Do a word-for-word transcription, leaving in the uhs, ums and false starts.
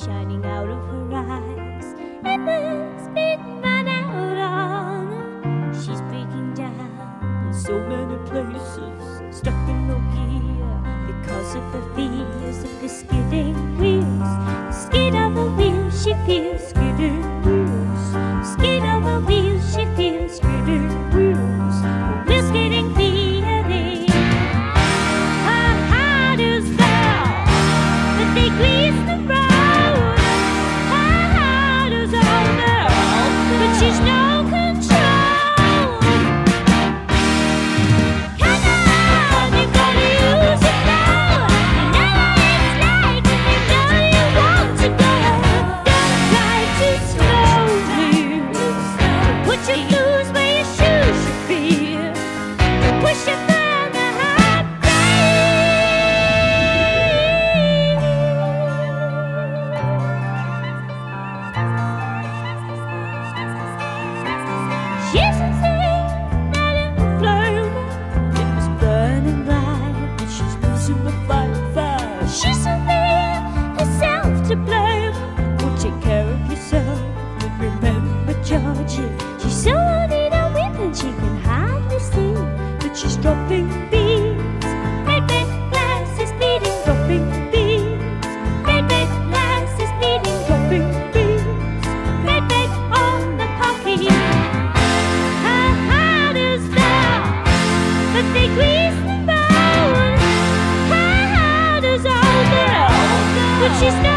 shining out of her eyes. Ever's been run out on. She's breaking down in so many places, stuck in no gear because of the fears of the skidding wheels. The skid of the wheels, she feels skidding wheels. Skid of the wheels, she feels skidding wheels. The wheels skidding feeling. Her heart is fell, but they grease the road. Her heart is all there, but she's no control. Come on, you gotta use it now. You know what it's like, and you know you want to go. Don't drive too slowly. Put your blues where your shoes should be. Push your further hard She's a thing that in the flame. It was burning bright, but she's losing the fight fast. She's a thing, herself to blame. Well, take care of yourself, but remember Georgie. She's so worried a whip and she can hardly see, but she's dropping beats. Red, red glasses bleeding, dropping beats. Red, red glasses bleeding, dropping beats. Red, red on the pocket. Her heart is there, but they grease the road. Her heart is all there, but she's no